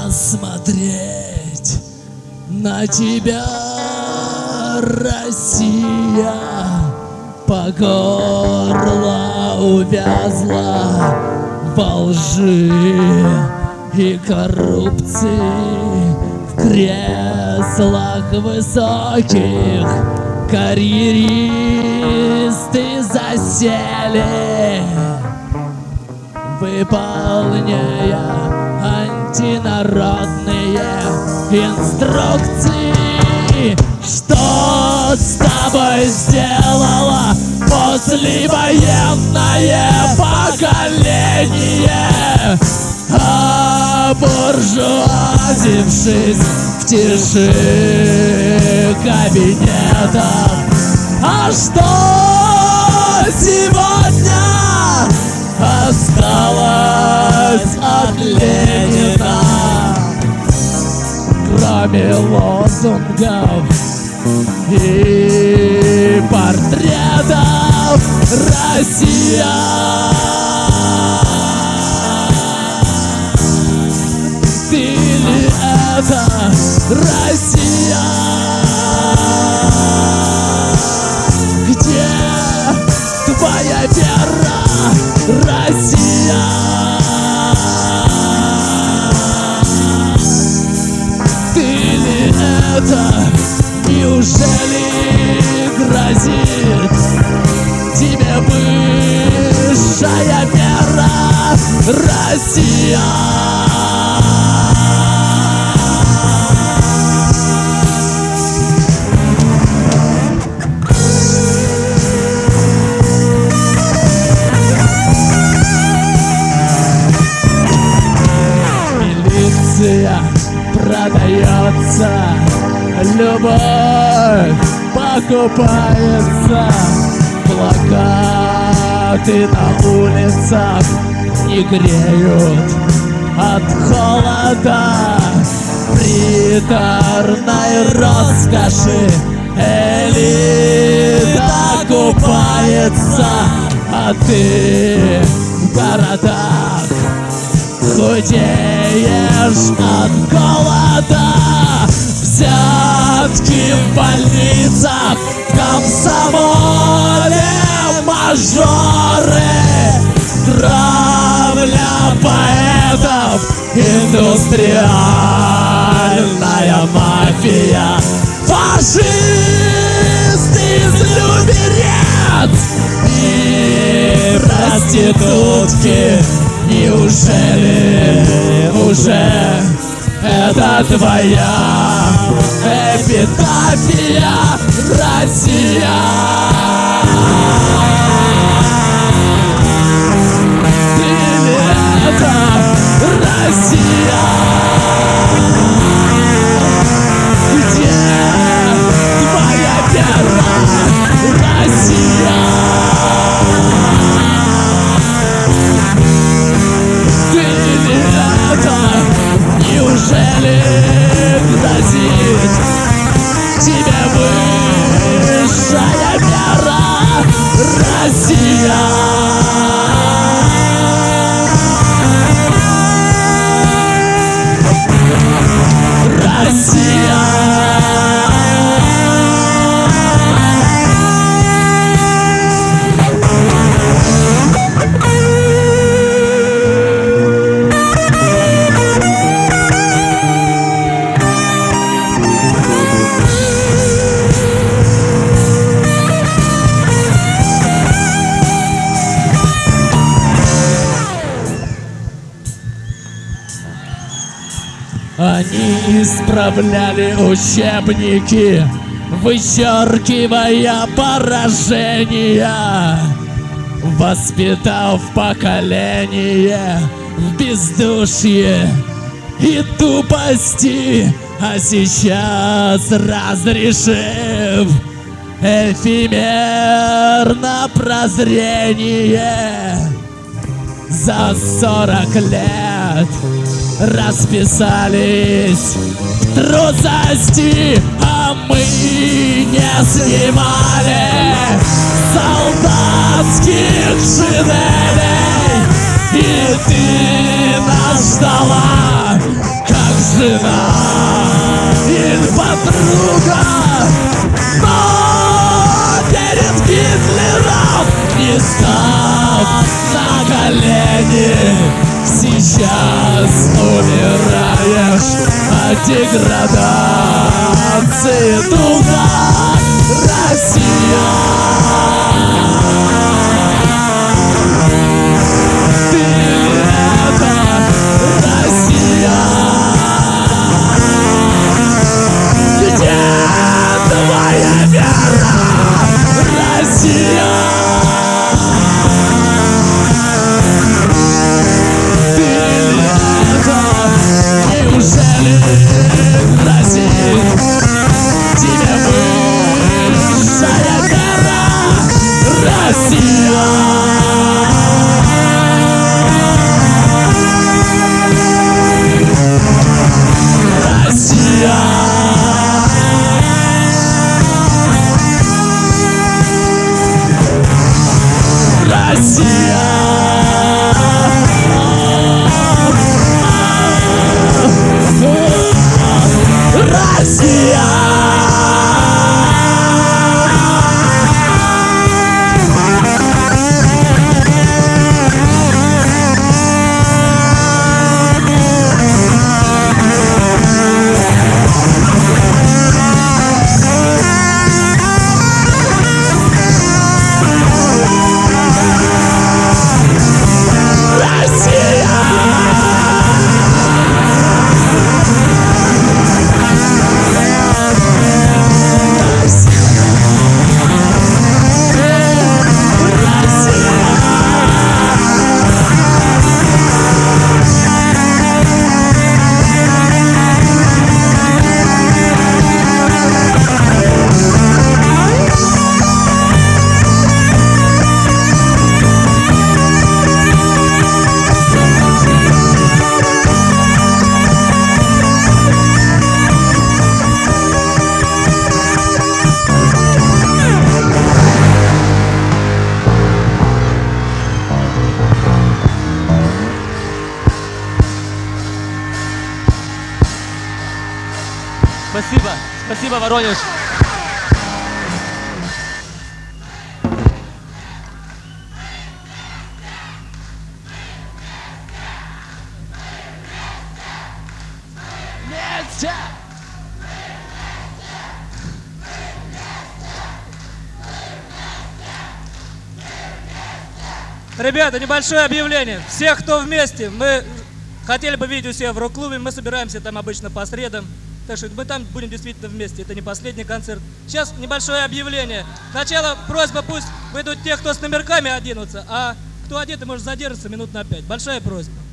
посмотреть на тебя, Россия, по горло увязла во лжи и коррупции, в креслах высоких карьеристы засели, выполняя антинародные инструкции. Что с тобой сделало послевоенное поколение, обуржуазившись в тиши кабинетов? А что сегодня осталось от Ленина, кроме лозунгов и портретов? Россия, ты ли это, Россия? Где твоя вера, Россия? Ты ли это? Неужели грозит тебе высшая мера, Россия? Продается, любовь покупается, плакаты на улицах не греют от холода, приторной роскоши элита купается, а ты в городах худеешь от голода. Взятки в больницах, в комсомоле мажоры, травля поэтов, индустриальная мафия, фашисты из Люберец и проститутки. Неужели уже это твоя эпитафия, Россия? Ты ли это, Россия? Где твоя вера, Россия? Неужели грозит тебе высшая мера, Россия? Россия. Они исправляли учебники, вычеркивая поражения, воспитав поколение в бездушье и тупости, а сейчас разрешив эфемерно прозрение. За 40 лет расписались в трусости, а мы не снимали солдатских шинелей. И ты нас ждала, как жена или подруга, но перед Гитлером не став на колени. Сейчас умираешь от деградации духа, Россия. Ты ли это, Россия? Где твоя вера, Россия? Ты ли это? Неужели Россия тебе высшая вера, Россия? Спасибо, спасибо, Воронеж. Ребята, небольшое объявление. Всех, кто вместе, мы хотели бы видеть у себя в рок-клубе. Мы собираемся там обычно по средам. Так что мы там будем действительно вместе. Это не последний концерт. Сейчас небольшое объявление. Сначала просьба, пусть выйдут те, кто с номерками оденутся, а кто одет, может задержаться минут на 5. Большая просьба.